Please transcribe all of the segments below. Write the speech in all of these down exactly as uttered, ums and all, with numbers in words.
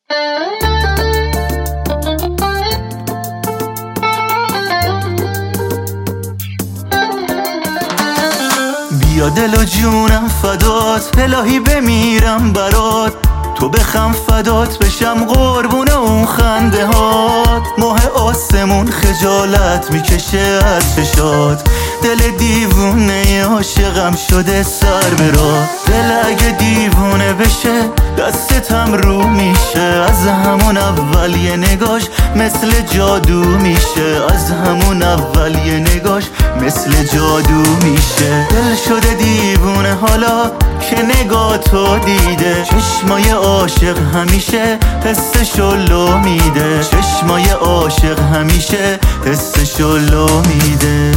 بیا دل و جونم فدات، الهی بمیرم برات، تو بخم فدات بشم قربون اون خنده هات. ماه آسمون خجالت میکشه از چشات، دل دیوونه عاشقم شده سر برا. دل اگه دیوونه بشه دستتم رو میشه، از همون اول یه نگاش مثل جادو میشه، از همون اول یه نگاش مثل جادو میشه. دل شده دیوونه حالا که نگاه تو دیده، چشمای عاشق همیشه حسشو لو میده، چشمای عاشق همیشه حسشو لو میده.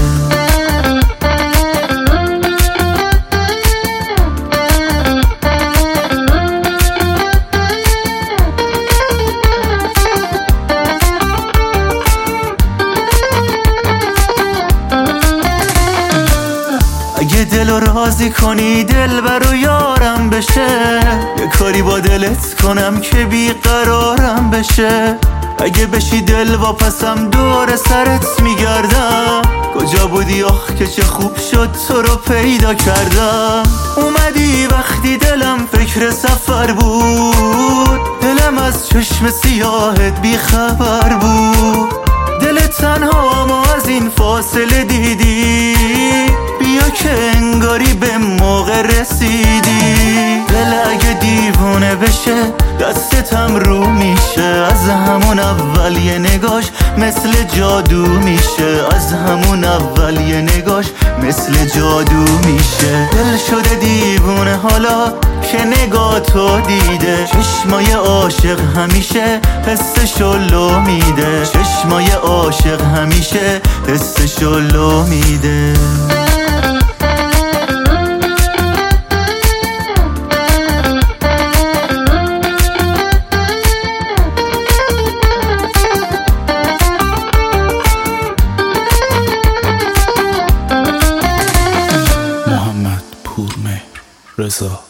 اگه دلو راضی کنی دل برو یارم بشه، یه کاری با دلت کنم که بیقرارم بشه. اگه بشی دل واپسم دور سرت میگردم، کجا بودی آخ که چه خوب شد تو رو پیدا کردم. اومدی وقتی دلم فکر سفر بود، دلم از چشم سیاهت بیخبر بود. دل تنها ما از این فاصله دیدی، بیا که انگاری به موقع رسیدی. دل اگه دیوونه بشه دستتم رو میشه، از همون اول یه نگاش مثل جادو میشه، از همون اول یه نگاش مثل جادو میشه. دل شده دیوونه حالا که نگاه تو دیده، چشمای عاشق همیشه حسشو لو میده، چشمای عاشق همیشه حسشو لو میده. محمد پورمهر رضا